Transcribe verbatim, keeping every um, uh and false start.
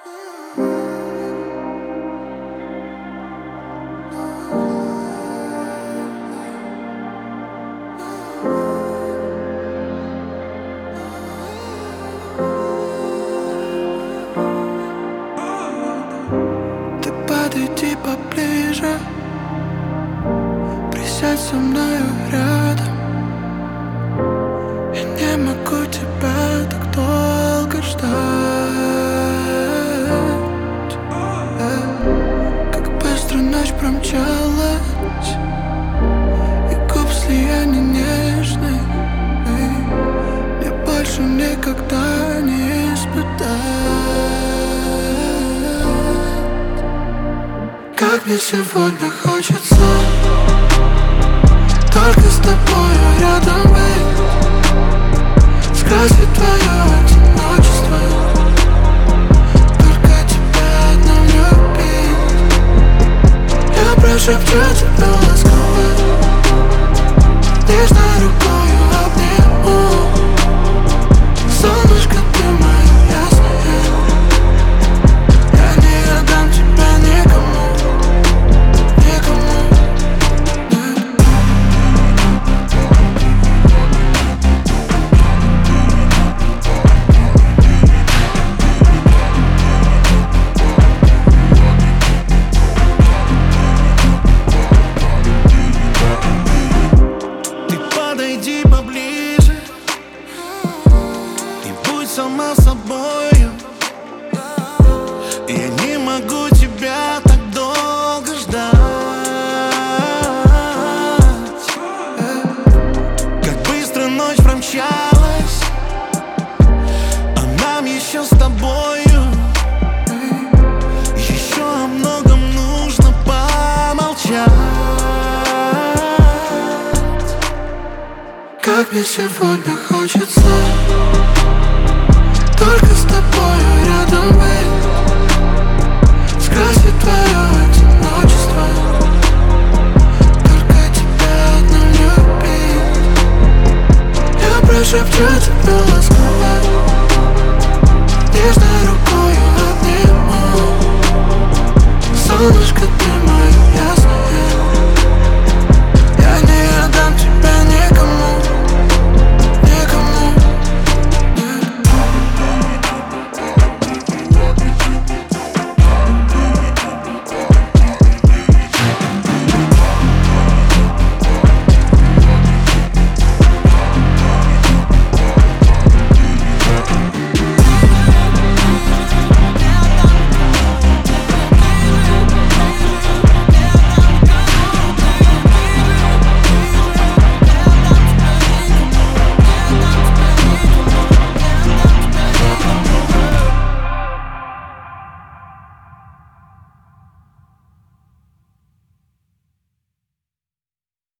Ты подойди поближе, присядь со мною рядом. Я не могу тебя так долго ждать. Как быстро ночь промчалась, и губ слияния нежных мне больше никогда не испытать. Как мне сегодня хочется только с тобою рядом быть, скрасить твое одиночество, только тебя одну любить. Я прошепчу тебя ласково, нежной рукою обниму. Солнышко, ты моя ясная, я не отдам тебя никому, никому. Ты подойди поближе и будь сама собою. Я не могу тебя так долго ждать. Как быстро ночь промчалась, а нам еще с тобою еще о многом нужно помолчать. Как мне сегодня хочется